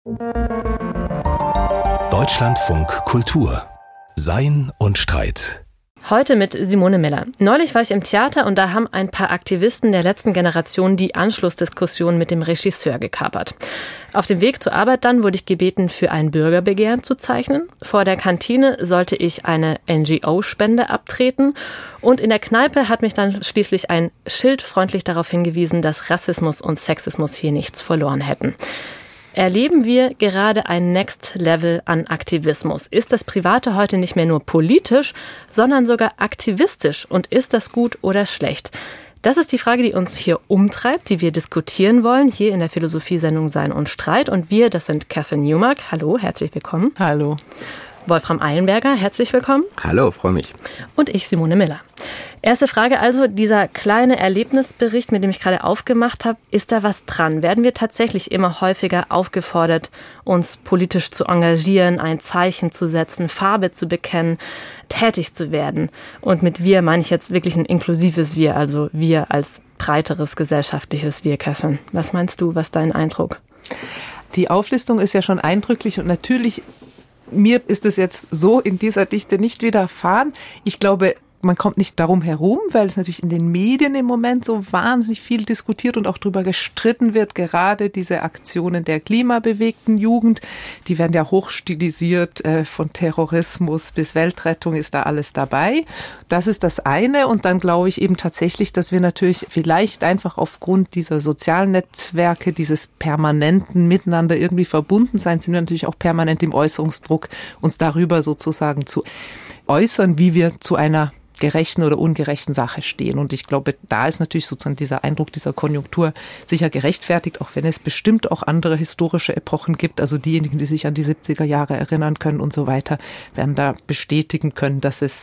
Deutschlandfunk Kultur. Sein und Streit. Heute mit Simone Miller. Neulich war ich im Theater und da haben ein paar Aktivisten der letzten Generation die Anschlussdiskussion mit dem Regisseur gekapert. Auf dem Weg zur Arbeit dann wurde ich gebeten, für ein Bürgerbegehren zu zeichnen. Vor der Kantine sollte ich eine NGO-Spende abtreten. Und in der Kneipe hat mich dann schließlich ein Schild freundlich darauf hingewiesen, dass Rassismus und Sexismus hier nichts verloren hätten. Erleben wir gerade ein Next Level an Aktivismus? Ist das Private heute nicht mehr nur politisch, sondern sogar aktivistisch? Und ist das gut oder schlecht? Das ist die Frage, die uns hier umtreibt, die wir diskutieren wollen, hier in der Philosophiesendung Sein und Streit. Und wir, das sind Catherine Newmark. Hallo, herzlich willkommen. Hallo. Wolfram Eilenberger, herzlich willkommen. Hallo, freue mich. Und ich, Simone Miller. Erste Frage also, dieser kleine Erlebnisbericht, mit dem ich gerade aufgemacht habe, ist da was dran? Werden wir tatsächlich immer häufiger aufgefordert, uns politisch zu engagieren, ein Zeichen zu setzen, Farbe zu bekennen, tätig zu werden? Und mit wir meine ich jetzt wirklich ein inklusives Wir, also wir als breiteres gesellschaftliches Wir, Catherine. Was meinst du, was ist dein Eindruck? Die Auflistung ist ja schon eindrücklich und natürlich, mir ist es jetzt so in dieser Dichte nicht widerfahren. Ich glaube, man kommt nicht darum herum, weil es natürlich in den Medien im Moment so wahnsinnig viel diskutiert und auch darüber gestritten wird. Gerade diese Aktionen der klimabewegten Jugend, die werden ja hochstilisiert, von Terrorismus bis Weltrettung ist da alles dabei. Das ist das eine. Und dann glaube ich eben tatsächlich, dass wir natürlich vielleicht einfach aufgrund dieser sozialen Netzwerke, dieses permanenten Miteinander irgendwie verbunden sein, sind wir natürlich auch permanent im Äußerungsdruck, uns darüber sozusagen zu äußern, wie wir zu einer gerechten oder ungerechten Sache stehen. Und ich glaube, da ist natürlich sozusagen dieser Eindruck dieser Konjunktur sicher gerechtfertigt, auch wenn es bestimmt auch andere historische Epochen gibt. Also diejenigen, die sich an die 70er Jahre erinnern können und so weiter, werden da bestätigen können, dass es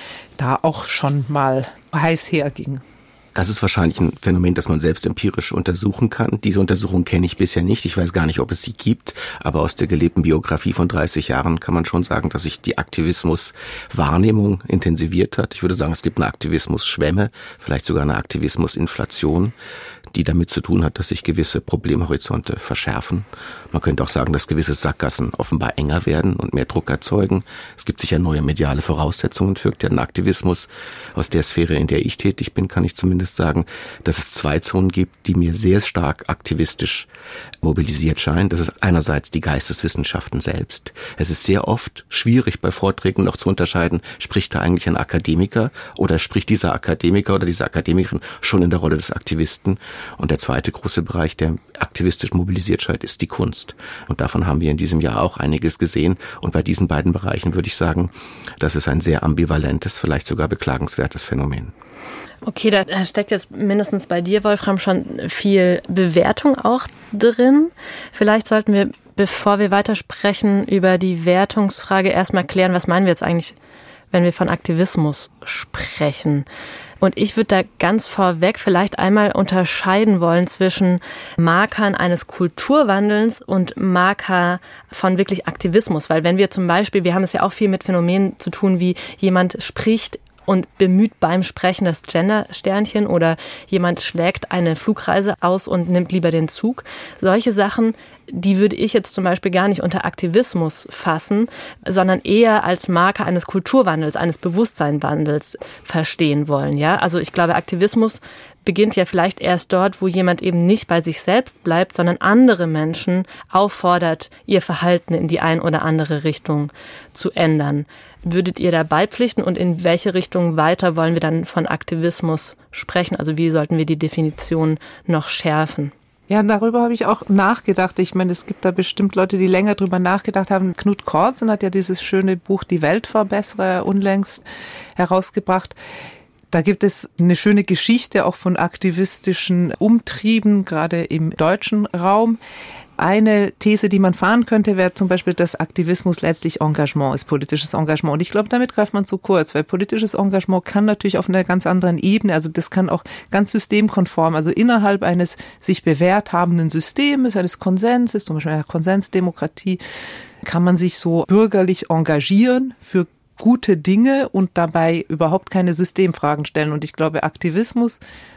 da auch schon mal heiß herging. Das ist wahrscheinlich ein Phänomen, das man selbst empirisch untersuchen kann. Diese Untersuchung kenne ich bisher nicht. Ich weiß gar nicht, ob es sie gibt. Aber aus der gelebten Biografie von 30 Jahren kann man schon sagen, dass sich die Aktivismuswahrnehmung intensiviert hat. Ich würde sagen, es gibt eine Aktivismusschwemme, vielleicht sogar eine Aktivismusinflation, die damit zu tun hat, dass sich gewisse Problemhorizonte verschärfen. Man könnte auch sagen, dass gewisse Sackgassen offenbar enger werden und mehr Druck erzeugen. Es gibt sicher neue mediale Voraussetzungen für den Aktivismus. Aus der Sphäre, in der ich tätig bin, kann ich zumindest sagen, dass es zwei Zonen gibt, die mir sehr stark aktivistisch mobilisiert scheinen. Das ist einerseits die Geisteswissenschaften selbst. Es ist sehr oft schwierig bei Vorträgen noch zu unterscheiden, spricht da eigentlich ein Akademiker oder spricht dieser Akademiker oder diese Akademikerin schon in der Rolle des Aktivisten. Und der zweite große Bereich, der aktivistisch mobilisiert scheint, ist die Kunst. Und davon haben wir in diesem Jahr auch einiges gesehen. Und bei diesen beiden Bereichen würde ich sagen, das ist ein sehr ambivalentes, vielleicht sogar beklagenswertes Phänomen. Okay, da steckt jetzt mindestens bei dir, Wolfram, schon viel Bewertung auch drin. Vielleicht sollten wir, bevor wir weitersprechen, über die Wertungsfrage erstmal klären, was meinen wir jetzt eigentlich, wenn wir von Aktivismus sprechen. Und ich würde da ganz vorweg vielleicht einmal unterscheiden wollen zwischen Markern eines Kulturwandels und Marker von wirklich Aktivismus. Weil wenn wir zum Beispiel, wir haben es ja auch viel mit Phänomenen zu tun, wie jemand spricht und bemüht beim Sprechen das Gender-Sternchen oder jemand schlägt eine Flugreise aus und nimmt lieber den Zug. Solche Sachen, die würde ich jetzt zum Beispiel gar nicht unter Aktivismus fassen, sondern eher als Marker eines Kulturwandels, eines Bewusstseinswandels verstehen wollen. Ja, also ich glaube, Aktivismus beginnt ja vielleicht erst dort, wo jemand eben nicht bei sich selbst bleibt, sondern andere Menschen auffordert, ihr Verhalten in die ein oder andere Richtung zu ändern. Würdet ihr da beipflichten und in welche Richtung weiter wollen wir dann von Aktivismus sprechen? Also wie sollten wir die Definition noch schärfen? Ja, darüber habe ich auch nachgedacht. Ich meine, es gibt da bestimmt Leute, die länger drüber nachgedacht haben. Knut Kortzen hat ja dieses schöne Buch Die Weltverbesserer unlängst herausgebracht. Da gibt es eine schöne Geschichte auch von aktivistischen Umtrieben, gerade im deutschen Raum. Eine These, die man fahren könnte, wäre zum Beispiel, dass Aktivismus letztlich Engagement ist, politisches Engagement. Und ich glaube, damit greift man zu kurz, weil politisches Engagement kann natürlich auf einer ganz anderen Ebene, also das kann auch ganz systemkonform, also innerhalb eines sich bewährt habenden Systems, eines Konsenses, zum Beispiel einer Konsensdemokratie, kann man sich so bürgerlich engagieren für gute Dinge und dabei überhaupt keine Systemfragen stellen. Und ich glaube, Aktivismus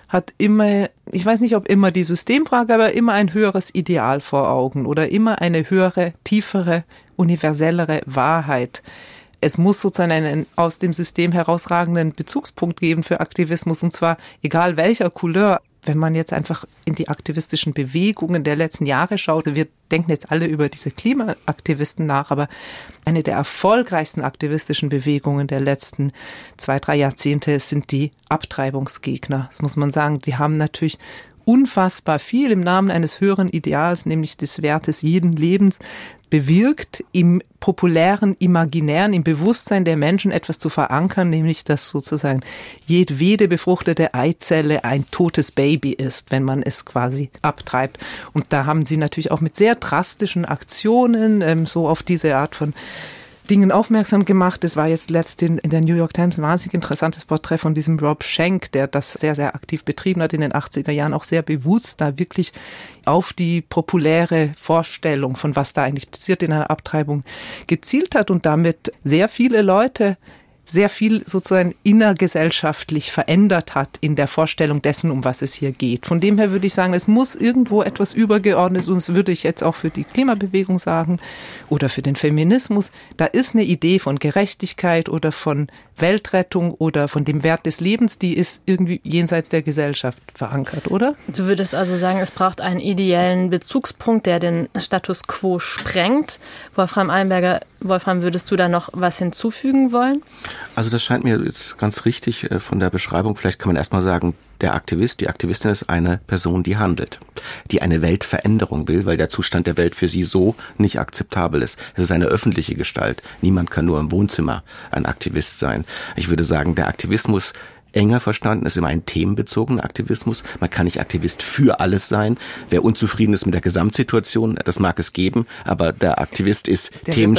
hat immer, ich weiß nicht, ob immer die Systemfrage, aber immer ein höheres Ideal vor Augen oder immer eine höhere, tiefere, universellere Wahrheit. Es muss sozusagen einen aus dem System herausragenden Bezugspunkt geben für Aktivismus, und zwar egal welcher Couleur. Wenn man jetzt einfach in die aktivistischen Bewegungen der letzten Jahre schaut, wir denken jetzt alle über diese Klimaaktivisten nach, aber eine der erfolgreichsten aktivistischen Bewegungen der letzten 2-3 Jahrzehnte sind die Abtreibungsgegner. Das muss man sagen, die haben natürlich unfassbar viel im Namen eines höheren Ideals, nämlich des Wertes jeden Lebens, bewirkt, im populären, imaginären, im Bewusstsein der Menschen etwas zu verankern, nämlich dass sozusagen jedwede befruchtete Eizelle ein totes Baby ist, wenn man es quasi abtreibt. Und da haben sie natürlich auch mit sehr drastischen Aktionen so auf diese Art von Dingen aufmerksam gemacht. Es war jetzt letztens in der New York Times ein wahnsinnig interessantes Porträt von diesem Rob Schenk, der das sehr, sehr aktiv betrieben hat in den 80er Jahren, auch sehr bewusst da wirklich auf die populäre Vorstellung von was da eigentlich passiert in einer Abtreibung gezielt hat und damit sehr viele Leute sehr viel sozusagen innergesellschaftlich verändert hat in der Vorstellung dessen, um was es hier geht. Von dem her würde ich sagen, es muss irgendwo etwas Übergeordnetes, und das würde ich jetzt auch für die Klimabewegung sagen oder für den Feminismus, da ist eine Idee von Gerechtigkeit oder von Weltrettung oder von dem Wert des Lebens, die ist irgendwie jenseits der Gesellschaft verankert, oder? Du würdest also sagen, es braucht einen ideellen Bezugspunkt, der den Status quo sprengt. Wolfram Eilenberger, Wolfram, würdest du da noch was hinzufügen wollen? Also das scheint mir jetzt ganz richtig von der Beschreibung. Vielleicht kann man erstmal sagen, der Aktivist, die Aktivistin ist eine Person, die handelt, die eine Weltveränderung will, weil der Zustand der Welt für sie so nicht akzeptabel ist. Es ist eine öffentliche Gestalt. Niemand kann nur im Wohnzimmer ein Aktivist sein. Ich würde sagen, der Aktivismus enger verstanden ist immer ein themenbezogener Aktivismus. Man kann nicht Aktivist für alles sein. Wer unzufrieden ist mit der Gesamtsituation, das mag es geben, aber der Aktivist ist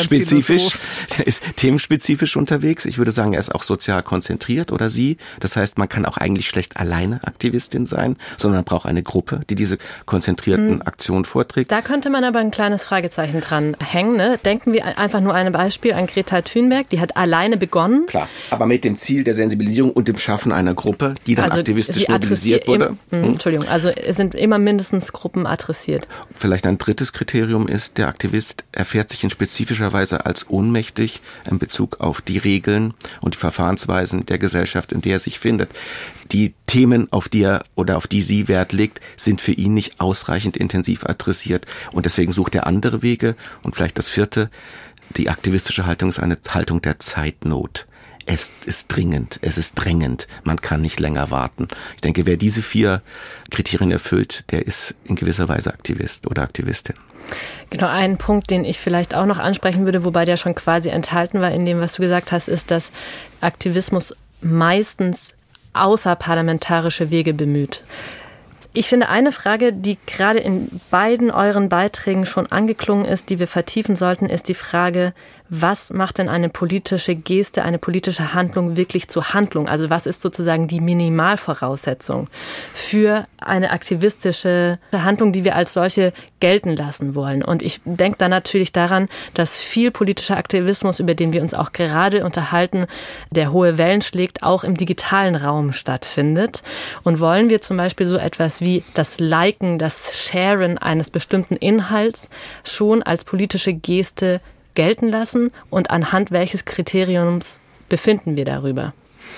themenspezifisch unterwegs. Ich würde sagen, er ist auch sozial konzentriert oder sie. Das heißt, man kann auch eigentlich schlecht alleine Aktivistin sein, sondern man braucht eine Gruppe, die diese konzentrierten Aktionen vorträgt. Da könnte man aber ein kleines Fragezeichen dran hängen. Ne? Denken wir einfach nur ein Beispiel an Greta Thunberg, die hat alleine begonnen. Klar, aber mit dem Ziel der Sensibilisierung und dem Schaffen einer Gruppe, die dann aktivistisch mobilisiert wurde. Entschuldigung, also es sind immer mindestens Gruppen adressiert. Vielleicht ein drittes Kriterium ist, der Aktivist erfährt sich in spezifischer Weise als ohnmächtig in Bezug auf die Regeln und die Verfahrensweisen der Gesellschaft, in der er sich findet. Die Themen, auf die er oder auf die sie Wert legt, sind für ihn nicht ausreichend intensiv adressiert und deswegen sucht er andere Wege. Und vielleicht das vierte, die aktivistische Haltung ist eine Haltung der Zeitnot. Es ist dringend, es ist drängend, man kann nicht länger warten. Ich denke, wer diese 4 Kriterien erfüllt, der ist in gewisser Weise Aktivist oder Aktivistin. Genau, ein Punkt, den ich vielleicht auch noch ansprechen würde, wobei der schon quasi enthalten war in dem, was du gesagt hast, ist, dass Aktivismus meistens außerparlamentarische Wege bemüht. Ich finde, eine Frage, die gerade in beiden euren Beiträgen schon angeklungen ist, die wir vertiefen sollten, ist die Frage, was macht denn eine politische Geste, eine politische Handlung wirklich zur Handlung? Also was ist sozusagen die Minimalvoraussetzung für eine aktivistische Handlung, die wir als solche gelten lassen wollen? Und ich denke da natürlich daran, dass viel politischer Aktivismus, über den wir uns auch gerade unterhalten, der hohe Wellen schlägt, auch im digitalen Raum stattfindet. Und wollen wir zum Beispiel so etwas wie das Liken, das Sharen eines bestimmten Inhalts schon als politische Geste gelten lassen und anhand welches Kriteriums befinden wir darüber?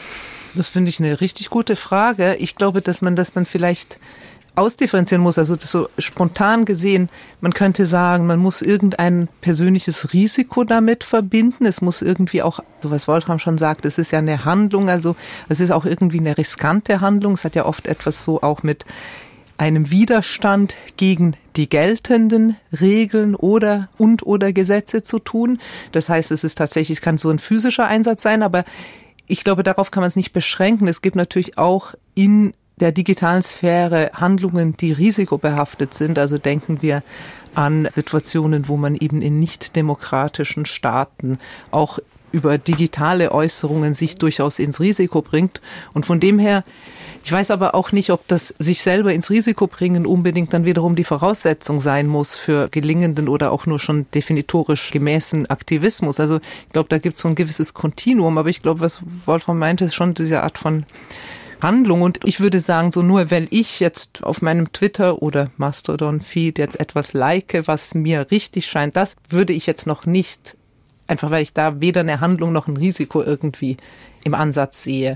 Das finde ich eine richtig gute Frage. Ich glaube, dass man das dann vielleicht ausdifferenzieren muss. Also so spontan gesehen, man könnte sagen, man muss irgendein persönliches Risiko damit verbinden. Es muss irgendwie auch, so was Wolfram schon sagt, es ist ja eine Handlung, also es ist auch irgendwie eine riskante Handlung. Es hat ja oft etwas so auch mit einem Widerstand gegen die geltenden Regeln oder Gesetze zu tun. Das heißt, es ist tatsächlich, es kann so ein physischer Einsatz sein, aber ich glaube, darauf kann man es nicht beschränken. Es gibt natürlich auch in der digitalen Sphäre Handlungen, die risikobehaftet sind. Also denken wir an Situationen, wo man eben in nicht demokratischen Staaten auch über digitale Äußerungen sich durchaus ins Risiko bringt. Und von dem her, ich weiß aber auch nicht, ob das sich selber ins Risiko bringen unbedingt dann wiederum die Voraussetzung sein muss für gelingenden oder auch nur schon definitorisch gemäßen Aktivismus. Also ich glaube, da gibt es so ein gewisses Kontinuum. Aber ich glaube, was Wolfram meinte, ist schon diese Art von Handlung. Und ich würde sagen, so nur weil ich jetzt auf meinem Twitter oder Mastodon-Feed jetzt etwas like, was mir richtig scheint, das würde ich jetzt noch nicht, einfach weil ich da weder eine Handlung noch ein Risiko irgendwie im Ansatz sehe.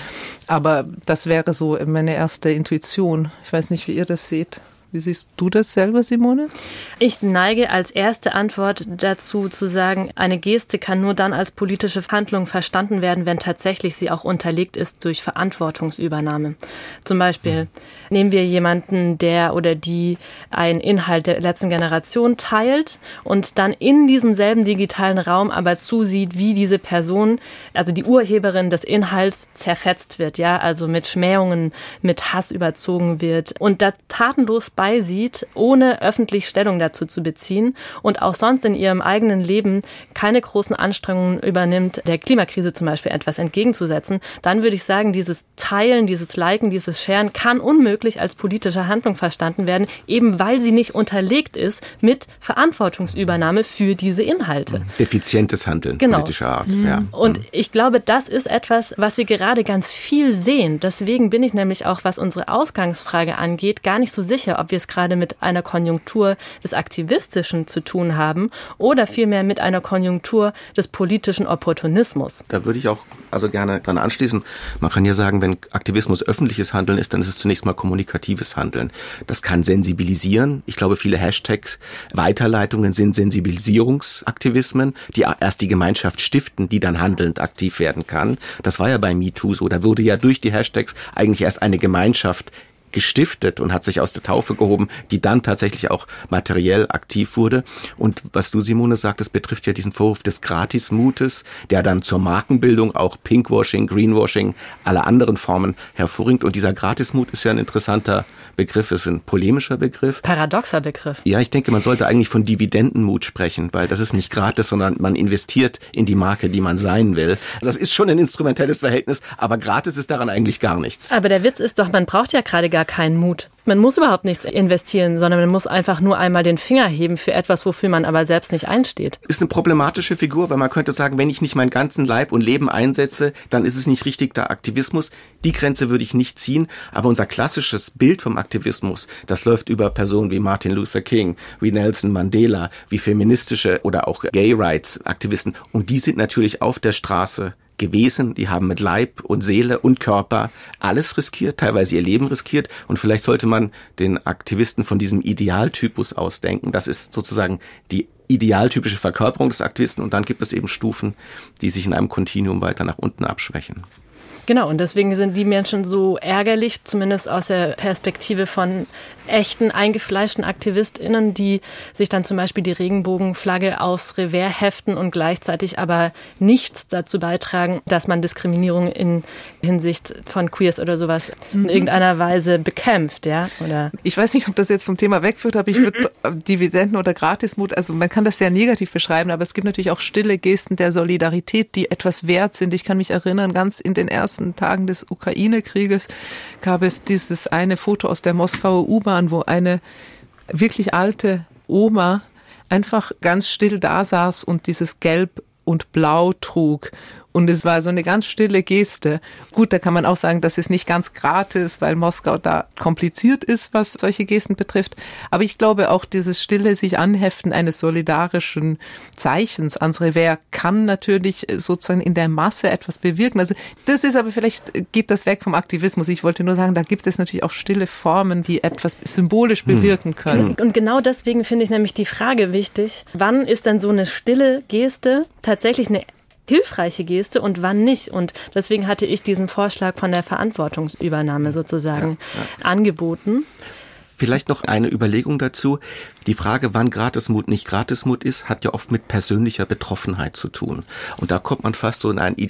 Aber das wäre so meine erste Intuition. Ich weiß nicht, wie ihr das seht. Wie siehst du das selber, Simone? Ich neige als erste Antwort dazu zu sagen, eine Geste kann nur dann als politische Handlung verstanden werden, wenn tatsächlich sie auch unterlegt ist durch Verantwortungsübernahme. Zum Beispiel nehmen wir jemanden, der oder die einen Inhalt der letzten Generation teilt und dann in diesem selben digitalen Raum aber zusieht, wie diese Person, also die Urheberin des Inhalts, zerfetzt wird, ja, also mit Schmähungen, mit Hass überzogen wird und da tatenlos beisieht, ohne öffentlich Stellung dazu zu beziehen und auch sonst in ihrem eigenen Leben keine großen Anstrengungen übernimmt, der Klimakrise zum Beispiel etwas entgegenzusetzen, dann würde ich sagen, dieses Teilen, dieses Liken, dieses Sharen kann unmöglich als politische Handlung verstanden werden, eben weil sie nicht unterlegt ist mit Verantwortungsübernahme für diese Inhalte. Effizientes Handeln, genau. Politischer Art. Ja. Und ich glaube, das ist etwas, was wir gerade ganz viel sehen. Deswegen bin ich nämlich auch, was unsere Ausgangsfrage angeht, gar nicht so sicher, ob wir es gerade mit einer Konjunktur des Aktivistischen zu tun haben oder vielmehr mit einer Konjunktur des politischen Opportunismus. Da würde ich auch gerne dran anschließen. Man kann ja sagen, wenn Aktivismus öffentliches Handeln ist, dann ist es zunächst mal kommunikatives Handeln. Das kann sensibilisieren. Ich glaube, viele Hashtags, Weiterleitungen sind Sensibilisierungsaktivismen, die erst die Gemeinschaft stiften, die dann handelnd aktiv werden kann. Das war ja bei MeToo so. Da wurde ja durch die Hashtags eigentlich erst eine Gemeinschaft gestiftet und hat sich aus der Taufe gehoben, die dann tatsächlich auch materiell aktiv wurde. Und was du, Simone, sagtest, betrifft ja diesen Vorwurf des Gratismutes, der dann zur Markenbildung auch Pinkwashing, Greenwashing, alle anderen Formen hervorringt. Und dieser Gratismut ist ja ein interessanter Begriff, ist ein polemischer Begriff. Paradoxer Begriff. Ja, ich denke, man sollte eigentlich von Dividendenmut sprechen, weil das ist nicht gratis, sondern man investiert in die Marke, die man sein will. Das ist schon ein instrumentelles Verhältnis, aber gratis ist daran eigentlich gar nichts. Aber der Witz ist doch, man braucht ja gerade gar keinen Mut. Man muss überhaupt nichts investieren, sondern man muss einfach nur einmal den Finger heben für etwas, wofür man aber selbst nicht einsteht. Ist eine problematische Figur, weil man könnte sagen, wenn ich nicht meinen ganzen Leib und Leben einsetze, dann ist es nicht richtiger Aktivismus. Die Grenze würde ich nicht ziehen, aber unser klassisches Bild vom Aktivismus, das läuft über Personen wie Martin Luther King, wie Nelson Mandela, wie feministische oder auch Gay Rights Aktivisten. Und die sind natürlich auf der Straße gewesen, die haben mit Leib und Seele und Körper alles riskiert, teilweise ihr Leben riskiert und vielleicht sollte man den Aktivisten von diesem Idealtypus ausdenken. Das ist sozusagen die idealtypische Verkörperung des Aktivisten und dann gibt es eben Stufen, die sich in einem Kontinuum weiter nach unten abschwächen. Genau, und deswegen sind die Menschen so ärgerlich, zumindest aus der Perspektive von echten, eingefleischten AktivistInnen, die sich dann zum Beispiel die Regenbogenflagge aufs Revers heften und gleichzeitig aber nichts dazu beitragen, dass man Diskriminierung in Hinsicht von Queers oder sowas in irgendeiner Weise bekämpft, ja? Oder ich weiß nicht, ob das jetzt vom Thema wegführt, aber ich würde Dividenden oder Gratismut, also man kann das sehr negativ beschreiben, aber es gibt natürlich auch stille Gesten der Solidarität, die etwas wert sind. Ich kann mich erinnern, ganz in den ersten Tagen des Ukraine-Krieges gab es dieses eine Foto aus der Moskauer U-Bahn, wo eine wirklich alte Oma einfach ganz still da saß und dieses Gelb und Blau trug. Und es war so eine ganz stille Geste. Gut, da kann man auch sagen, das ist nicht ganz gratis, weil Moskau da kompliziert ist, was solche Gesten betrifft. Aber ich glaube auch, dieses stille sich anheften eines solidarischen Zeichens ans Revers kann natürlich sozusagen in der Masse etwas bewirken. Also das ist aber, vielleicht geht das weg vom Aktivismus. Ich wollte nur sagen, da gibt es natürlich auch stille Formen, die etwas symbolisch bewirken können. Und genau deswegen finde ich nämlich die Frage wichtig, wann ist denn so eine stille Geste tatsächlich eine hilfreiche Geste und wann nicht. Und deswegen hatte ich diesen Vorschlag von der Verantwortungsübernahme sozusagen angeboten. Vielleicht noch eine Überlegung dazu. Die Frage, wann Gratismut nicht Gratismut ist, hat ja oft mit persönlicher Betroffenheit zu tun. Und da kommt man fast so in ein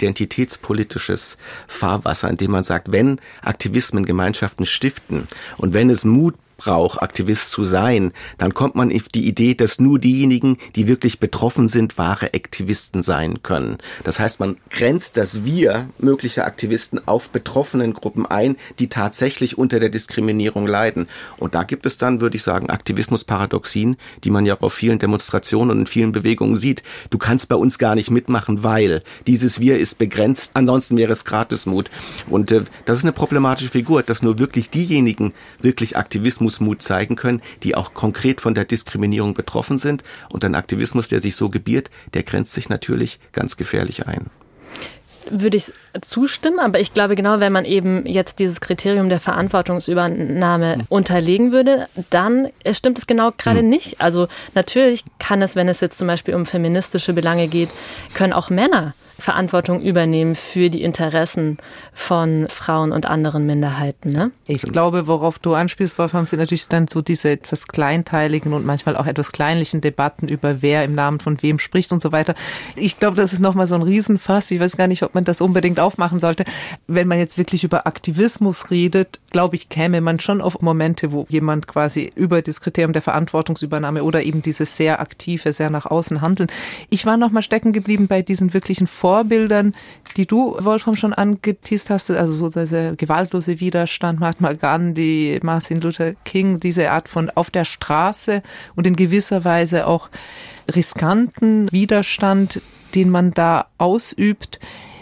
identitätspolitisches Fahrwasser, in dem man sagt, wenn Aktivismen Gemeinschaften stiften und wenn es Mut braucht, Aktivist zu sein, dann kommt man auf die Idee, dass nur diejenigen, die wirklich betroffen sind, wahre Aktivisten sein können. Das heißt, man grenzt das Wir möglicher Aktivisten auf betroffenen Gruppen ein, die tatsächlich unter der Diskriminierung leiden. Und da gibt es dann, würde ich sagen, Aktivismusparadoxien, die man ja auf vielen Demonstrationen und in vielen Bewegungen sieht. Du kannst bei uns gar nicht mitmachen, weil dieses Wir ist begrenzt, ansonsten wäre es Gratismut. Und das ist eine problematische Figur, dass nur wirklich diejenigen wirklich Aktivismusmut zeigen können, die auch konkret von der Diskriminierung betroffen sind. Und ein Aktivismus, der sich so gebiert, der grenzt sich natürlich ganz gefährlich ein. Würde ich zustimmen, aber ich glaube genau, wenn man eben jetzt dieses Kriterium der Verantwortungsübernahme unterlegen würde, dann stimmt es genau gerade nicht. Also natürlich kann es, wenn es jetzt zum Beispiel um feministische Belange geht, können auch Männer Verantwortung übernehmen für die Interessen von Frauen und anderen Minderheiten. Ne? Ich glaube, worauf du anspielst, Wolfram, sind natürlich dann so diese etwas kleinteiligen und manchmal auch etwas kleinlichen Debatten über wer im Namen von wem spricht und so weiter. Ich glaube, das ist nochmal so ein Riesenfass. Ich weiß gar nicht, ob man das unbedingt aufmachen sollte. Wenn man jetzt wirklich über Aktivismus redet, glaube ich, käme man schon auf Momente, wo jemand quasi über das Kriterium der Verantwortungsübernahme oder eben dieses sehr aktive, sehr nach außen handeln. Ich war nochmal stecken geblieben bei diesen wirklichen Vorbildern, die du, Wolfram, schon angeteast hast, also so dieser gewaltlose Widerstand, Mahatma Gandhi, Martin Luther King, diese Art von auf der Straße und in gewisser Weise auch riskanten Widerstand, den man da ausübt,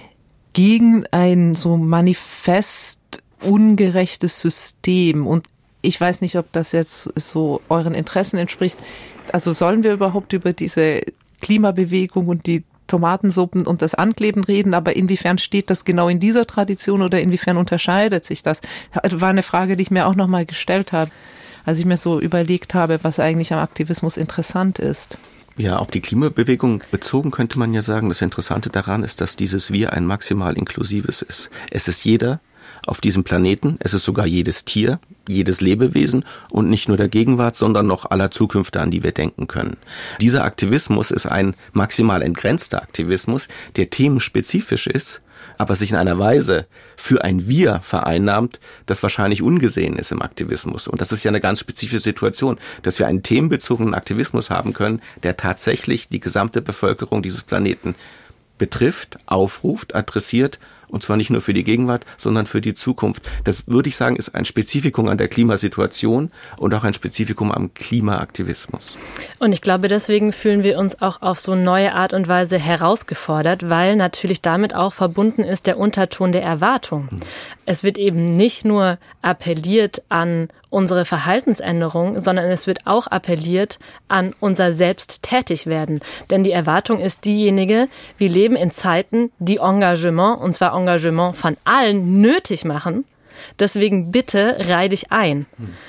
gegen ein so manifest ungerechtes System. Und ich weiß nicht, ob das jetzt so euren Interessen entspricht. Also sollen wir überhaupt über diese Klimabewegung und die Tomatensuppen und das Ankleben reden, aber inwiefern steht das genau in dieser Tradition oder inwiefern unterscheidet sich das? Das war eine Frage, die ich mir auch nochmal gestellt habe, als ich mir so überlegt habe, was eigentlich am Aktivismus interessant ist. Ja, auf die Klimabewegung bezogen könnte man ja sagen, das Interessante daran ist, dass dieses Wir ein maximal inklusives ist. Es ist jeder auf diesem Planeten, es ist sogar jedes Tier, jedes Lebewesen und nicht nur der Gegenwart, sondern noch aller Zukünfte, an die wir denken können. Dieser Aktivismus ist ein maximal entgrenzter Aktivismus, der themenspezifisch ist, aber sich in einer Weise für ein Wir vereinnahmt, das wahrscheinlich ungesehen ist im Aktivismus. Und das ist ja eine ganz spezifische Situation, dass wir einen themenbezogenen Aktivismus haben können, der tatsächlich die gesamte Bevölkerung dieses Planeten betrifft, aufruft, adressiert, und zwar nicht nur für die Gegenwart, sondern für die Zukunft. Das, würde ich sagen, ist ein Spezifikum an der Klimasituation und auch ein Spezifikum am Klimaaktivismus. Und ich glaube, deswegen fühlen wir uns auch auf so neue Art und Weise herausgefordert, weil natürlich damit auch verbunden ist der Unterton der Erwartung. Es wird eben nicht nur appelliert an unsere Verhaltensänderung, sondern es wird auch appelliert an unser Selbsttätigwerden. Denn die Erwartung ist diejenige, wir leben in Zeiten, die Engagement, und zwar Engagement von allen, nötig machen. Deswegen bitte reih dich ein.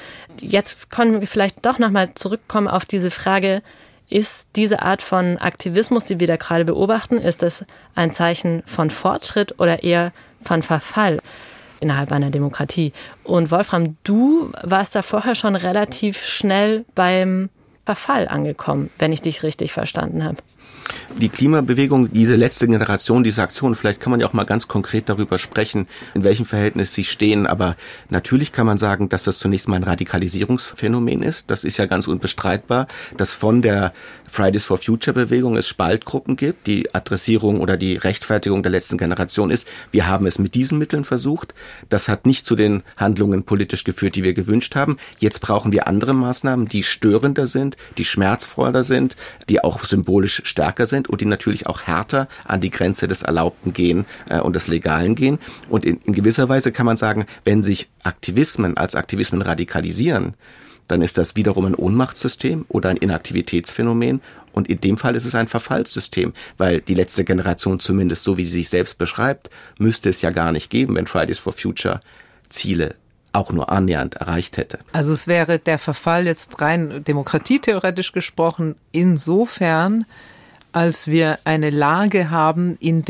Jetzt können wir vielleicht doch nochmal zurückkommen auf diese Frage, ist diese Art von Aktivismus, die wir da gerade beobachten, ist das ein Zeichen von Fortschritt oder eher von Verfall innerhalb einer Demokratie? Und Wolfram, du warst da vorher schon relativ schnell beim Verfall angekommen, wenn ich dich richtig verstanden habe. Die Klimabewegung, diese letzte Generation, diese Aktion, vielleicht kann man ja auch mal ganz konkret darüber sprechen, in welchem Verhältnis sie stehen. Aber natürlich kann man sagen, dass das zunächst mal ein Radikalisierungsphänomen ist. Das ist ja ganz unbestreitbar, dass von der Fridays for Future Bewegung es Spaltgruppen gibt. Die Adressierung oder die Rechtfertigung der letzten Generation ist, wir haben es mit diesen Mitteln versucht. Das hat nicht zu den Handlungen politisch geführt, die wir gewünscht haben. Jetzt brauchen wir andere Maßnahmen, die störender sind, die schmerzvoller sind, die auch symbolisch stärker sind und die natürlich auch härter an die Grenze des Erlaubten gehen und des Legalen gehen. Und in gewisser Weise kann man sagen, wenn sich Aktivismen als Aktivismen radikalisieren, dann ist das wiederum ein Ohnmachtssystem oder ein Inaktivitätsphänomen. Und in dem Fall ist es ein Verfallssystem, weil die letzte Generation, zumindest so wie sie sich selbst beschreibt, müsste es ja gar nicht geben, wenn Fridays for Future Ziele auch nur annähernd erreicht hätte. Also es wäre der Verfall jetzt rein demokratietheoretisch gesprochen insofern, als wir eine Lage haben, in der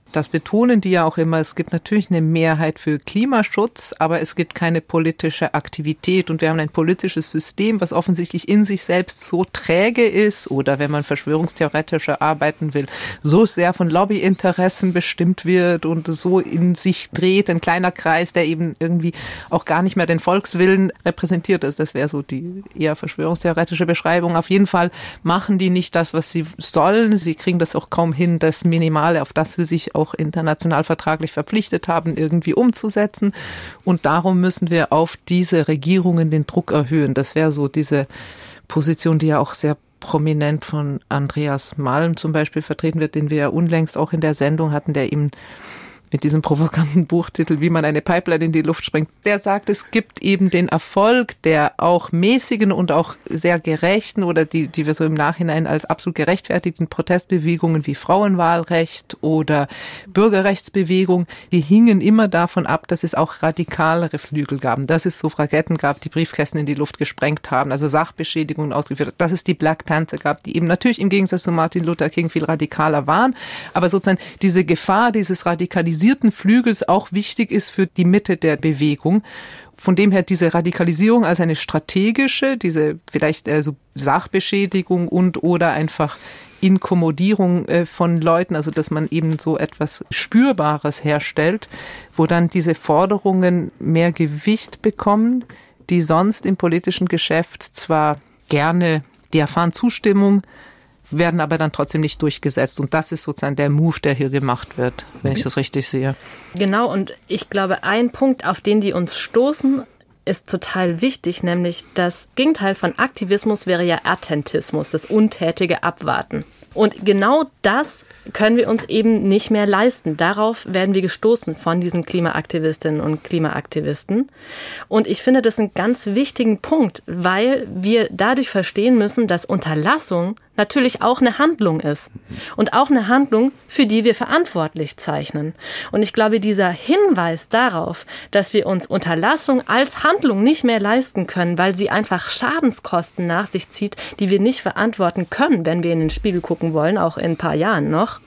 Das betonen die ja auch immer. Es gibt natürlich eine Mehrheit für Klimaschutz, aber es gibt keine politische Aktivität. Und wir haben ein politisches System, was offensichtlich in sich selbst so träge ist oder, wenn man verschwörungstheoretischer arbeiten will, so sehr von Lobbyinteressen bestimmt wird und so in sich dreht. Ein kleiner Kreis, der eben irgendwie auch gar nicht mehr den Volkswillen repräsentiert ist. Das wäre so die eher verschwörungstheoretische Beschreibung. Auf jeden Fall machen die nicht das, was sie sollen. Sie kriegen das auch kaum hin, das Minimale, auf das sie sich auch international vertraglich verpflichtet haben, irgendwie umzusetzen. Und darum müssen wir auf diese Regierungen den Druck erhöhen. Das wäre so diese Position, die ja auch sehr prominent von Andreas Malm zum Beispiel vertreten wird, den wir ja unlängst auch in der Sendung hatten, der ihm mit diesem provokanten Buchtitel, wie man eine Pipeline in die Luft sprengt, der sagt, es gibt eben den Erfolg der auch mäßigen und auch sehr gerechten oder die wir so im Nachhinein als absolut gerechtfertigten Protestbewegungen wie Frauenwahlrecht oder Bürgerrechtsbewegung, die hingen immer davon ab, dass es auch radikalere Flügel gab, dass es Suffragetten gab, die Briefkästen in die Luft gesprengt haben, also Sachbeschädigungen ausgeführt, dass es die Black Panther gab, die eben natürlich im Gegensatz zu Martin Luther King viel radikaler waren, aber sozusagen diese Gefahr dieses radikalisierten Flügels auch wichtig ist für die Mitte der Bewegung. Von dem her diese Radikalisierung als eine strategische, diese vielleicht so Sachbeschädigung und oder einfach Inkommodierung von Leuten, also dass man eben so etwas Spürbares herstellt, wo dann diese Forderungen mehr Gewicht bekommen, die sonst im politischen Geschäft zwar gerne, die erfahren Zustimmung, werden aber dann trotzdem nicht durchgesetzt. Und das ist sozusagen der Move, der hier gemacht wird, wenn ich das richtig sehe. Genau, und ich glaube, ein Punkt, auf den die uns stoßen, ist total wichtig, nämlich das Gegenteil von Aktivismus wäre ja Attentismus, das untätige Abwarten. Und genau das können wir uns eben nicht mehr leisten. Darauf werden wir gestoßen von diesen Klimaaktivistinnen und Klimaaktivisten. Und ich finde das einen ganz wichtigen Punkt, weil wir dadurch verstehen müssen, dass Unterlassung natürlich auch eine Handlung ist. Und auch eine Handlung, für die wir verantwortlich zeichnen. Und ich glaube, dieser Hinweis darauf, dass wir uns Unterlassung als Handlung nicht mehr leisten können, weil sie einfach Schadenskosten nach sich zieht, die wir nicht verantworten können, wenn wir in den Spiegel gucken wollen, auch in ein paar Jahren noch.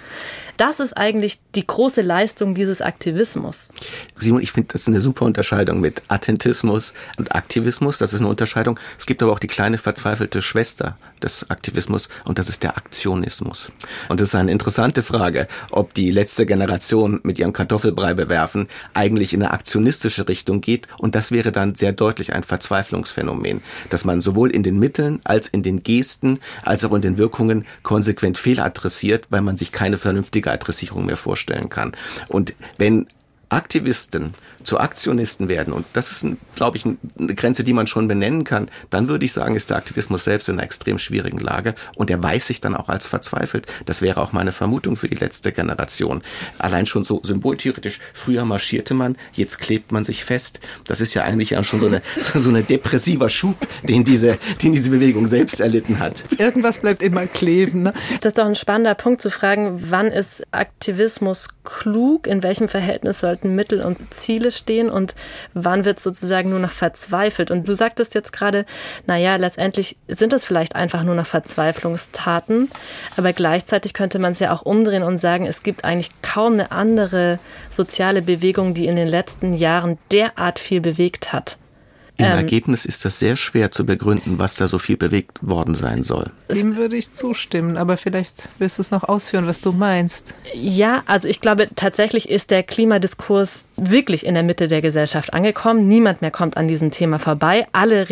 Das ist eigentlich die große Leistung dieses Aktivismus. Simon, ich finde, das ist eine super Unterscheidung mit Attentismus und Aktivismus. Das ist eine Unterscheidung. Es gibt aber auch die kleine verzweifelte Schwester des Aktivismus und das ist der Aktionismus. Und das ist eine interessante Frage, ob die letzte Generation mit ihrem Kartoffelbrei bewerfen eigentlich in eine aktionistische Richtung geht. Und das wäre dann sehr deutlich ein Verzweiflungsphänomen, dass man sowohl in den Mitteln als in den Gesten als auch in den Wirkungen konsequent fehladressiert, weil man sich keine vernünftige Adressierung mehr vorstellen kann. Und wenn Aktivisten zu Aktionisten werden, und das ist, glaube ich, eine Grenze, die man schon benennen kann, dann würde ich sagen, ist der Aktivismus selbst in einer extrem schwierigen Lage und er weiß sich dann auch als verzweifelt. Das wäre auch meine Vermutung für die letzte Generation. Allein schon so symboltheoretisch, früher marschierte man, jetzt klebt man sich fest. Das ist ja eigentlich auch schon so eine depressiver Schub, den diese Bewegung selbst erlitten hat. Irgendwas bleibt immer kleben, ne? Das ist doch ein spannender Punkt zu fragen, wann ist Aktivismus klug, in welchem Verhältnis sollten Mittel und Ziele stehen und wann wird sozusagen nur noch verzweifelt. Und du sagtest jetzt gerade, naja, letztendlich sind es vielleicht einfach nur noch Verzweiflungstaten, aber gleichzeitig könnte man es ja auch umdrehen und sagen, es gibt eigentlich kaum eine andere soziale Bewegung, die in den letzten Jahren derart viel bewegt hat. Im Ergebnis ist das sehr schwer zu begründen, was da so viel bewegt worden sein soll. Dem würde ich zustimmen, aber vielleicht willst du es noch ausführen, was du meinst. Ja, also ich glaube, tatsächlich ist der Klimadiskurs wirklich in der Mitte der Gesellschaft angekommen. Niemand mehr kommt an diesem Thema vorbei. Alle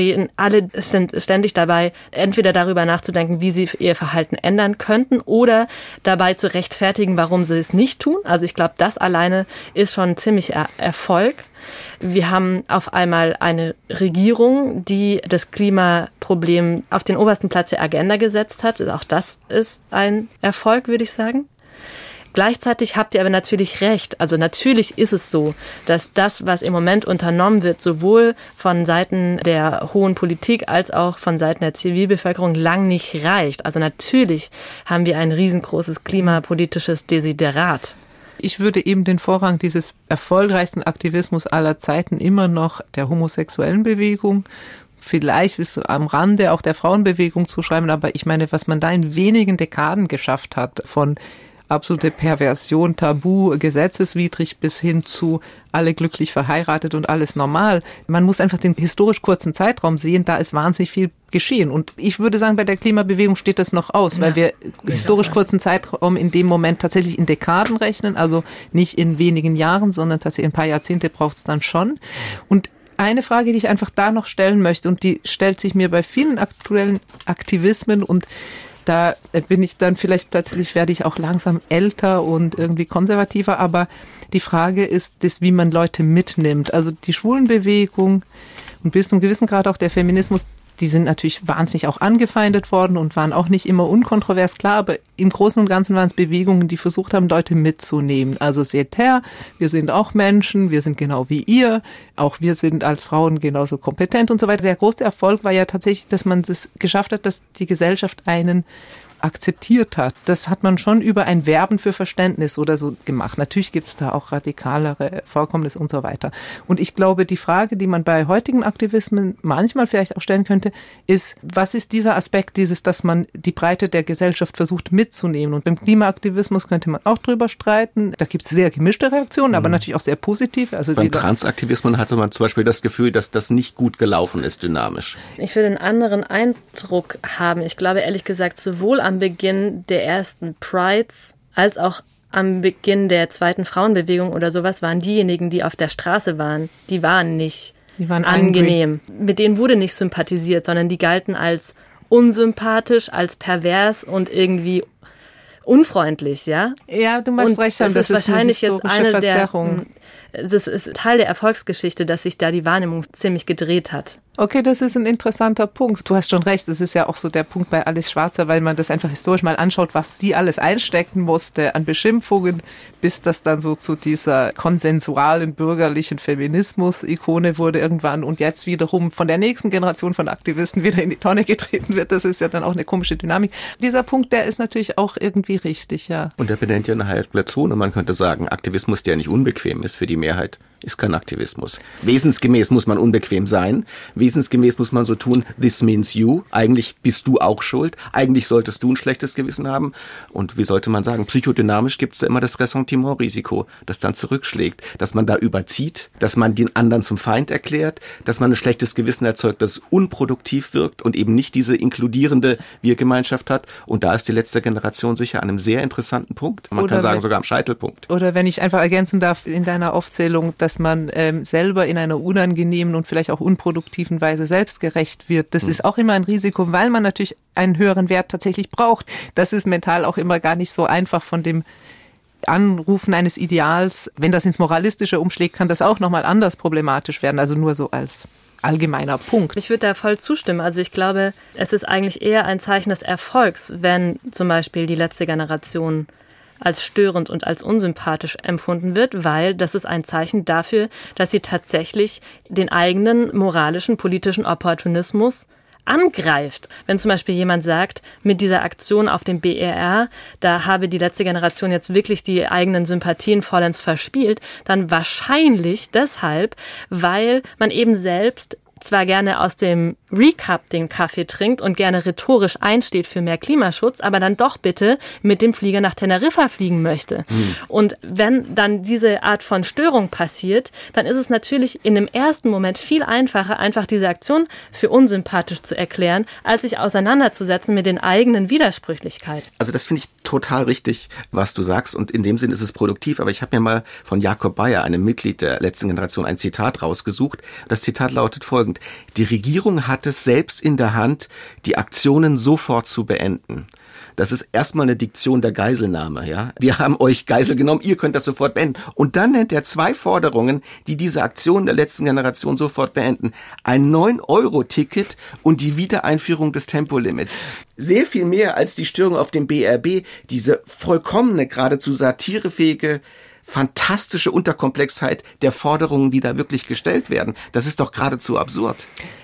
sind ständig dabei, entweder darüber nachzudenken, wie sie ihr Verhalten ändern könnten oder dabei zu rechtfertigen, warum sie es nicht tun. Also ich glaube, das alleine ist schon ein ziemlicher Erfolg. Wir haben auf einmal eine Regierung, die das Klimaproblem auf den obersten Platz der Agenda gesetzt hat. Auch das ist ein Erfolg, würde ich sagen. Gleichzeitig habt ihr aber natürlich recht. Also natürlich ist es so, dass das, was im Moment unternommen wird, sowohl von Seiten der hohen Politik als auch von Seiten der Zivilbevölkerung lang nicht reicht. Also natürlich haben wir ein riesengroßes klimapolitisches Desiderat. Ich würde eben den Vorrang dieses erfolgreichsten Aktivismus aller Zeiten immer noch der homosexuellen Bewegung, vielleicht bis am Rande auch der Frauenbewegung zuschreiben, aber ich meine, was man da in wenigen Dekaden geschafft hat, von absolute Perversion, Tabu, gesetzeswidrig bis hin zu alle glücklich verheiratet und alles normal. Man muss einfach den historisch kurzen Zeitraum sehen, da ist wahnsinnig viel geschehen. Und ich würde sagen, bei der Klimabewegung steht das noch aus, weil wir historisch kurzen Zeitraum in dem Moment tatsächlich in Dekaden rechnen, also nicht in wenigen Jahren, sondern tatsächlich ein paar Jahrzehnte braucht es dann schon. Und eine Frage, die ich einfach da noch stellen möchte, und die stellt sich mir bei vielen aktuellen Aktivismen, und da bin ich dann vielleicht plötzlich, werde ich auch langsam älter und irgendwie konservativer, aber die Frage ist, wie man Leute mitnimmt. Also die Schwulenbewegung und bis zum gewissen Grad auch der Feminismus, die sind natürlich wahnsinnig auch angefeindet worden und waren auch nicht immer unkontrovers, klar, aber im Großen und Ganzen waren es Bewegungen, die versucht haben, Leute mitzunehmen. Also seht her, wir sind auch Menschen, wir sind genau wie ihr, auch wir sind als Frauen genauso kompetent und so weiter. Der große Erfolg war ja tatsächlich, dass man das geschafft hat, dass die Gesellschaft einen akzeptiert hat. Das hat man schon über ein Werben für Verständnis oder so gemacht. Natürlich gibt es da auch radikalere Vorkommnisse und so weiter. Und ich glaube, die Frage, die man bei heutigen Aktivismen manchmal vielleicht auch stellen könnte, ist, was ist dieser Aspekt dass man die Breite der Gesellschaft versucht mitzunehmen? Und beim Klimaaktivismus könnte man auch drüber streiten. Da gibt es sehr gemischte Reaktionen, aber natürlich auch sehr positive. Also beim Transaktivismus hatte man zum Beispiel das Gefühl, dass das nicht gut gelaufen ist, dynamisch. Ich will einen anderen Eindruck haben. Ich glaube, ehrlich gesagt, sowohl am Beginn der ersten Prides als auch am Beginn der zweiten Frauenbewegung oder sowas waren diejenigen, die auf der Straße waren, die waren angenehm. Mit denen wurde nicht sympathisiert, sondern die galten als unsympathisch, als pervers und irgendwie unfreundlich, ja? Ja, du magst recht haben, das ist wahrscheinlich jetzt eine Verzerrung. Das ist Teil der Erfolgsgeschichte, dass sich da die Wahrnehmung ziemlich gedreht hat. Okay, das ist ein interessanter Punkt. Du hast schon recht, das ist ja auch so der Punkt bei Alice Schwarzer, weil man das einfach historisch mal anschaut, was sie alles einstecken musste an Beschimpfungen, bis das dann so zu dieser konsensualen bürgerlichen Feminismus-Ikone wurde irgendwann und jetzt wiederum von der nächsten Generation von Aktivisten wieder in die Tonne getreten wird. Das ist ja dann auch eine komische Dynamik. Dieser Punkt, der ist natürlich auch irgendwie richtig, ja. Und der benennt ja eine heikle Zone. Man könnte sagen, Aktivismus, der nicht unbequem ist für die Mehrheit, ist kein Aktivismus. Wesensgemäß muss man unbequem sein. Wesensgemäß muss man so tun, this means you. Eigentlich bist du auch schuld. Eigentlich solltest du ein schlechtes Gewissen haben. Und wie sollte man sagen, psychodynamisch gibt es da immer das Ressentiment-Risiko, das dann zurückschlägt. Dass man da überzieht, dass man den anderen zum Feind erklärt, dass man ein schlechtes Gewissen erzeugt, das unproduktiv wirkt und eben nicht diese inkludierende Wir-Gemeinschaft hat. Und da ist die letzte Generation sicher an einem sehr interessanten Punkt. Man kann sagen, sogar am Scheitelpunkt. Oder wenn ich einfach ergänzen darf in deiner Aufzählung, dass man selber in einer unangenehmen und vielleicht auch unproduktiven Weise selbstgerecht wird. Das ist auch immer ein Risiko, weil man natürlich einen höheren Wert tatsächlich braucht. Das ist mental auch immer gar nicht so einfach von dem Anrufen eines Ideals. Wenn das ins Moralistische umschlägt, kann das auch nochmal anders problematisch werden. Also nur so als allgemeiner Punkt. Ich würde da voll zustimmen. Also ich glaube, es ist eigentlich eher ein Zeichen des Erfolgs, wenn zum Beispiel die letzte Generation als störend und als unsympathisch empfunden wird, weil das ist ein Zeichen dafür, dass sie tatsächlich den eigenen moralischen, politischen Opportunismus angreift. Wenn zum Beispiel jemand sagt, mit dieser Aktion auf dem BER, da habe die letzte Generation jetzt wirklich die eigenen Sympathien vollends verspielt, dann wahrscheinlich deshalb, weil man eben selbst zwar gerne aus dem Recap den Kaffee trinkt und gerne rhetorisch einsteht für mehr Klimaschutz, aber dann doch bitte mit dem Flieger nach Teneriffa fliegen möchte. Und wenn dann diese Art von Störung passiert, dann ist es natürlich in dem ersten Moment viel einfacher, einfach diese Aktion für unsympathisch zu erklären, als sich auseinanderzusetzen mit den eigenen Widersprüchlichkeiten. Also das finde ich total richtig, was du sagst, und in dem Sinn ist es produktiv, aber ich habe mir mal von Jakob Bayer, einem Mitglied der letzten Generation, ein Zitat rausgesucht. Das Zitat lautet folgend: Die Regierung hat es selbst in der Hand, die Aktionen sofort zu beenden. Das ist erstmal eine Diktion der Geiselnahme, ja. Wir haben euch Geisel genommen, ihr könnt das sofort beenden. Und dann nennt er 2 Forderungen, die diese Aktion der letzten Generation sofort beenden. Ein 9-Euro-Ticket und die Wiedereinführung des Tempolimits. Sehr viel mehr als die Störung auf dem BRB, diese vollkommene, geradezu satirefähige, fantastische Unterkomplexheit der Forderungen, die da wirklich gestellt werden. Das ist doch geradezu absurd.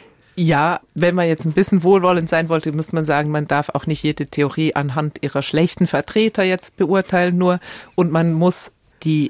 Ja, wenn man jetzt ein bisschen wohlwollend sein wollte, müsste man sagen, man darf auch nicht jede Theorie anhand ihrer schlechten Vertreter jetzt beurteilen nur, und man muss die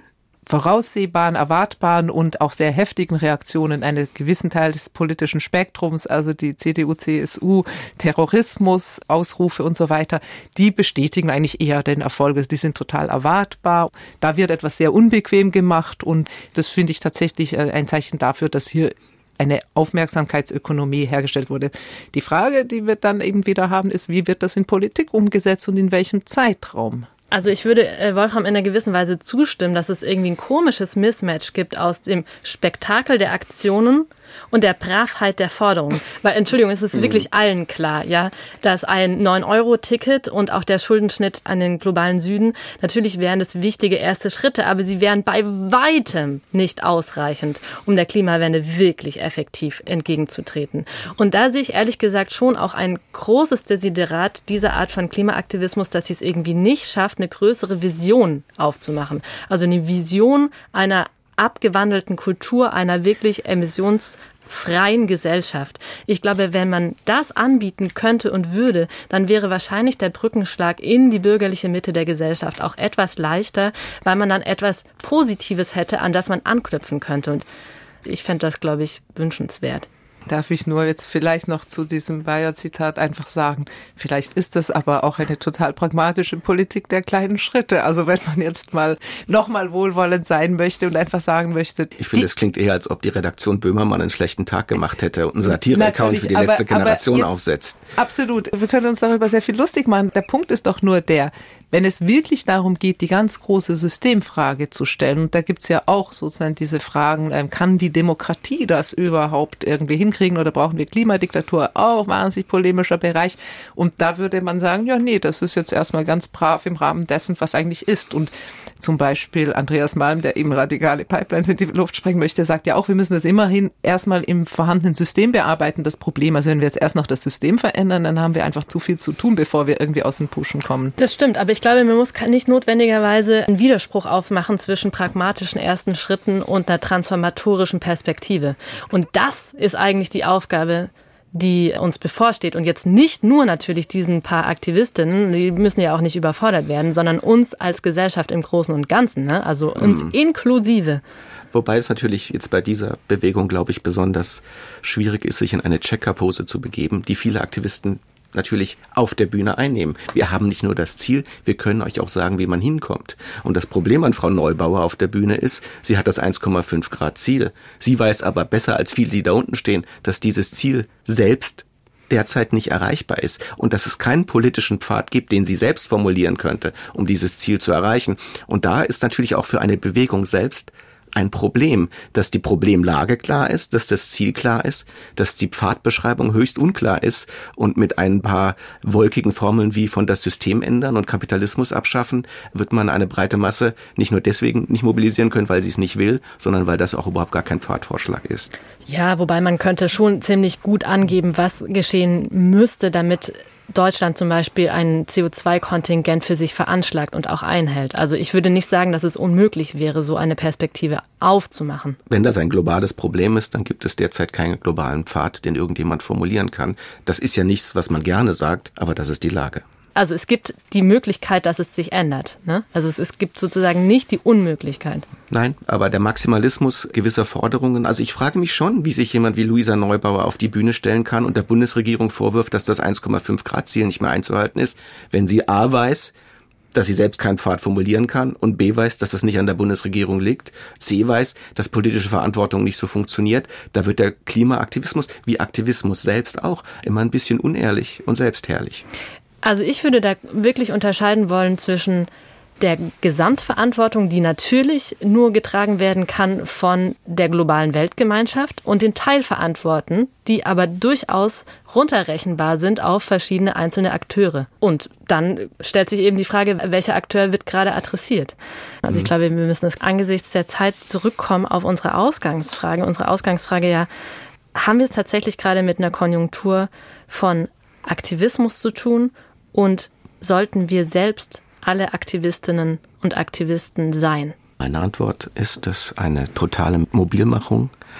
voraussehbaren, erwartbaren und auch sehr heftigen Reaktionen einen gewissen Teil des politischen Spektrums, also die CDU, CSU, Terrorismus, Ausrufe und so weiter, die bestätigen eigentlich eher den Erfolg. Also die sind total erwartbar. Da wird etwas sehr unbequem gemacht und das finde ich tatsächlich ein Zeichen dafür, dass hier eine Aufmerksamkeitsökonomie hergestellt wurde. Die Frage, die wir dann eben wieder haben, ist, wie wird das in Politik umgesetzt und in welchem Zeitraum? Also ich würde Wolfram in einer gewissen Weise zustimmen, dass es irgendwie ein komisches Mismatch gibt aus dem Spektakel der Aktionen und der Bravheit der Forderungen. Weil, Entschuldigung, es ist wirklich allen klar, ja, dass ein 9-Euro-Ticket und auch der Schuldenschnitt an den globalen Süden, natürlich wären das wichtige erste Schritte, aber sie wären bei weitem nicht ausreichend, um der Klimawende wirklich effektiv entgegenzutreten. Und da sehe ich ehrlich gesagt schon auch ein großes Desiderat dieser Art von Klimaaktivismus, dass sie es irgendwie nicht schafft, eine größere Vision aufzumachen. Also eine Vision einer abgewandelten Kultur, einer wirklich emissionsfreien Gesellschaft. Ich glaube, wenn man das anbieten könnte und würde, dann wäre wahrscheinlich der Brückenschlag in die bürgerliche Mitte der Gesellschaft auch etwas leichter, weil man dann etwas Positives hätte, an das man anknüpfen könnte. Und ich fände das, glaube ich, wünschenswert. Darf ich nur jetzt vielleicht noch zu diesem Bayer-Zitat einfach sagen, vielleicht ist das aber auch eine total pragmatische Politik der kleinen Schritte. Also wenn man jetzt nochmal wohlwollend sein möchte und einfach sagen möchte. Ich finde, es klingt eher, als ob die Redaktion Böhmermann einen schlechten Tag gemacht hätte und einen Satire-Account für die letzte Generation aufsetzt. Absolut. Wir können uns darüber sehr viel lustig machen. Der Punkt ist doch nur der, wenn es wirklich darum geht, die ganz große Systemfrage zu stellen, und da gibt's ja auch sozusagen diese Fragen, kann die Demokratie das überhaupt irgendwie hinkriegen oder brauchen wir Klimadiktatur? Auch wahnsinnig polemischer Bereich. Und da würde man sagen, ja nee, das ist jetzt erstmal ganz brav im Rahmen dessen, was eigentlich ist. Und zum Beispiel Andreas Malm, der eben radikale Pipelines in die Luft sprengen möchte, sagt ja auch, wir müssen das immerhin erstmal im vorhandenen System bearbeiten, das Problem. Also wenn wir jetzt erst noch das System verändern, dann haben wir einfach zu viel zu tun, bevor wir irgendwie aus dem Pushen kommen. Das stimmt, aber ich glaube, man muss nicht notwendigerweise einen Widerspruch aufmachen zwischen pragmatischen ersten Schritten und einer transformatorischen Perspektive. Und das ist eigentlich die Aufgabe, die uns bevorsteht. Und jetzt nicht nur natürlich diesen paar Aktivistinnen, die müssen ja auch nicht überfordert werden, sondern uns als Gesellschaft im Großen und Ganzen, ne? Also uns inklusive. Wobei es natürlich jetzt bei dieser Bewegung, glaube ich, besonders schwierig ist, sich in eine Checker-Pose zu begeben, die viele Aktivisten natürlich auf der Bühne einnehmen. Wir haben nicht nur das Ziel, wir können euch auch sagen, wie man hinkommt. Und das Problem an Frau Neubauer auf der Bühne ist, sie hat das 1,5 Grad Ziel. Sie weiß aber besser als viele, die da unten stehen, dass dieses Ziel selbst derzeit nicht erreichbar ist und dass es keinen politischen Pfad gibt, den sie selbst formulieren könnte, um dieses Ziel zu erreichen. Und da ist natürlich auch für eine Bewegung selbst ein Problem, dass die Problemlage klar ist, dass das Ziel klar ist, dass die Pfadbeschreibung höchst unklar ist und mit ein paar wolkigen Formeln wie von das System ändern und Kapitalismus abschaffen, wird man eine breite Masse nicht nur deswegen nicht mobilisieren können, weil sie es nicht will, sondern weil das auch überhaupt gar kein Pfadvorschlag ist. Ja, wobei man könnte schon ziemlich gut angeben, was geschehen müsste, damit Deutschland zum Beispiel ein CO2-Kontingent für sich veranschlagt und auch einhält. Also ich würde nicht sagen, dass es unmöglich wäre, so eine Perspektive aufzumachen. Wenn das ein globales Problem ist, dann gibt es derzeit keinen globalen Pfad, den irgendjemand formulieren kann. Das ist ja nichts, was man gerne sagt, aber das ist die Lage. Also es gibt die Möglichkeit, dass es sich ändert, ne? Also es gibt sozusagen nicht die Unmöglichkeit. Nein, aber der Maximalismus gewisser Forderungen, also ich frage mich schon, wie sich jemand wie Luisa Neubauer auf die Bühne stellen kann und der Bundesregierung vorwirft, dass das 1,5 Grad Ziel nicht mehr einzuhalten ist, wenn sie A weiß, dass sie selbst keinen Pfad formulieren kann und B weiß, dass das nicht an der Bundesregierung liegt, C weiß, dass politische Verantwortung nicht so funktioniert, da wird der Klimaaktivismus, wie Aktivismus selbst auch, immer ein bisschen unehrlich und selbstherrlich. Also ich würde da wirklich unterscheiden wollen zwischen der Gesamtverantwortung, die natürlich nur getragen werden kann von der globalen Weltgemeinschaft und den Teilverantworten, die aber durchaus runterrechenbar sind auf verschiedene einzelne Akteure. Und dann stellt sich eben die Frage, welcher Akteur wird gerade adressiert. Also ich glaube, wir müssen es angesichts der Zeit zurückkommen auf unsere Ausgangsfrage. Unsere Ausgangsfrage ja, haben wir es tatsächlich gerade mit einer Konjunktur von Aktivismus zu tun und sollten wir selbst alle Aktivistinnen und Aktivisten sein? Meine Antwort ist, dass eine totale Mobilmachung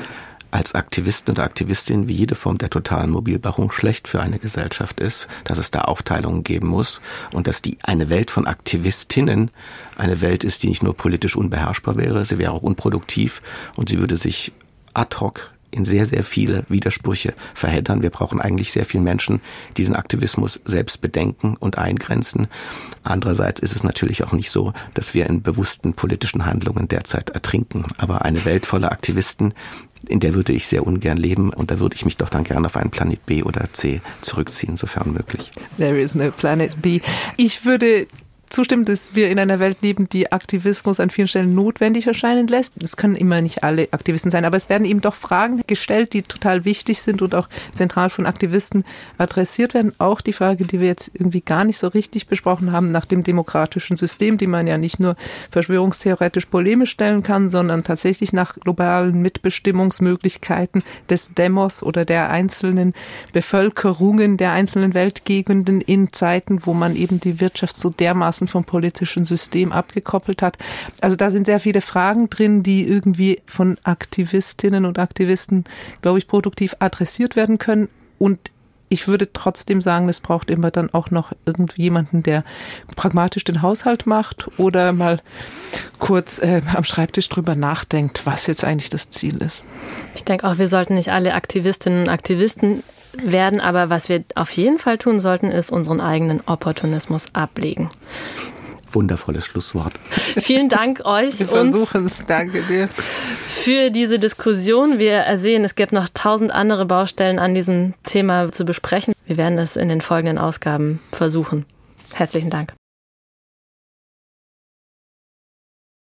als Aktivisten oder Aktivistin wie jede Form der totalen Mobilmachung schlecht für eine Gesellschaft ist, dass es da Aufteilungen geben muss und dass eine Welt von Aktivistinnen eine Welt ist, die nicht nur politisch unbeherrschbar wäre, sie wäre auch unproduktiv und sie würde sich ad hoc in sehr, sehr viele Widersprüche verheddern. Wir brauchen eigentlich sehr viele Menschen, die den Aktivismus selbst bedenken und eingrenzen. Andererseits ist es natürlich auch nicht so, dass wir in bewussten politischen Handlungen derzeit ertrinken. Aber eine Welt voller Aktivisten, in der würde ich sehr ungern leben und da würde ich mich doch dann gerne auf einen Planet B oder C zurückziehen, sofern möglich. There is no Planet B. Ich würde zustimmen, dass wir in einer Welt leben, die Aktivismus an vielen Stellen notwendig erscheinen lässt. Es können immer nicht alle Aktivisten sein, aber es werden eben doch Fragen gestellt, die total wichtig sind und auch zentral von Aktivisten adressiert werden. Auch die Frage, die wir jetzt irgendwie gar nicht so richtig besprochen haben, nach dem demokratischen System, die man ja nicht nur verschwörungstheoretisch polemisch stellen kann, sondern tatsächlich nach globalen Mitbestimmungsmöglichkeiten des Demos oder der einzelnen Bevölkerungen der einzelnen Weltgegenden in Zeiten, wo man eben die Wirtschaft so dermaßen vom politischen System abgekoppelt hat. Also da sind sehr viele Fragen drin, die irgendwie von Aktivistinnen und Aktivisten, glaube ich, produktiv adressiert werden können. Und ich würde trotzdem sagen, es braucht immer dann auch noch irgendjemanden, der pragmatisch den Haushalt macht oder mal kurz am Schreibtisch drüber nachdenkt, was jetzt eigentlich das Ziel ist. Ich denke auch, wir sollten nicht alle Aktivistinnen und Aktivisten werden, aber was wir auf jeden Fall tun sollten, ist unseren eigenen Opportunismus ablegen. Wundervolles Schlusswort. Vielen Dank euch. Wir versuchen es, danke dir. Für diese Diskussion. Wir sehen, es gibt noch 1000 andere Baustellen an diesem Thema zu besprechen. Wir werden es in den folgenden Ausgaben versuchen. Herzlichen Dank.